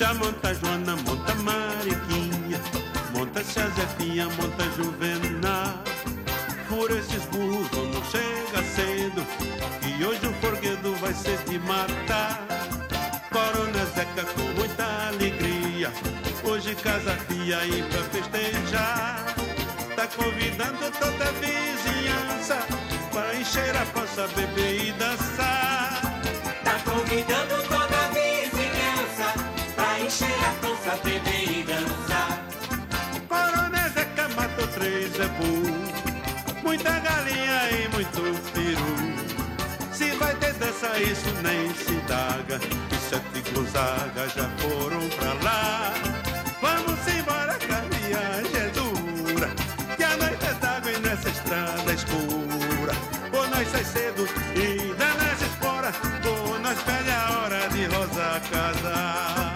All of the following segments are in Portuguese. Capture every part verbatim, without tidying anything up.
Já monta Joana, monta Mariquinha, monta-se a Zefinha, monta Juvenal. Por esses burros não chega cedo, que hoje o forguedo vai ser de matar. Corona Zeca com muita alegria, hoje casa fia aí pra festejar. Tá convidando toda a vizinhança pra encher a pança, beber e dançar. Tá convidando toda a vizinhança pra encher a pança, beber e dançar. Corona Zeca matou três é burro, muita galinha e muito peru. Se vai ter dança isso nem se indaga, os sete Gonzaga já foram pra lá. Vamos embora que a viagem é dura, que a noite é d'água e nessa estrada escura. Ou nós sai cedo e dá nas esporas, ou nós perde a hora de Rosa casar.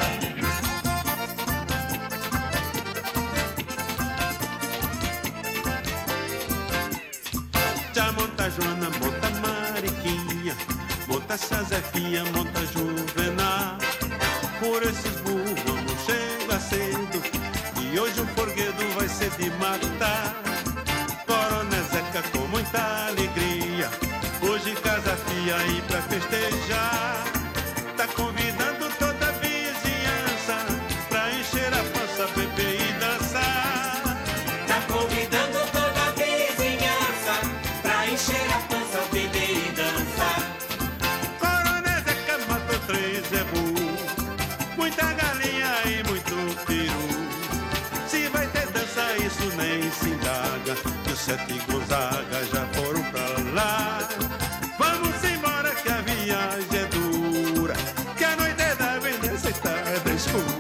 Já monta Joana, monta Mariquinha, monta-se a Zefinha, monta Juvenal. Por esses burros vamos chegar cedo, e hoje o forguedo vai ser de matar. Corona Zeca com muita alegria, hoje casa fia aí pra festejar. Tá convidando toda a vizinhança pra encher a pança, beber e dançar. Tá convidando toda a vizinhança pra encher a pança, beber e dançar. Corona Zeca matou três zebu, muita galinha e muito peru. Se vai ter dança isso nem se indaga, que os sete Gonzaga já foram pra lá. Vamos embora que a viagem é dura, que a noite é da Veneza está escura.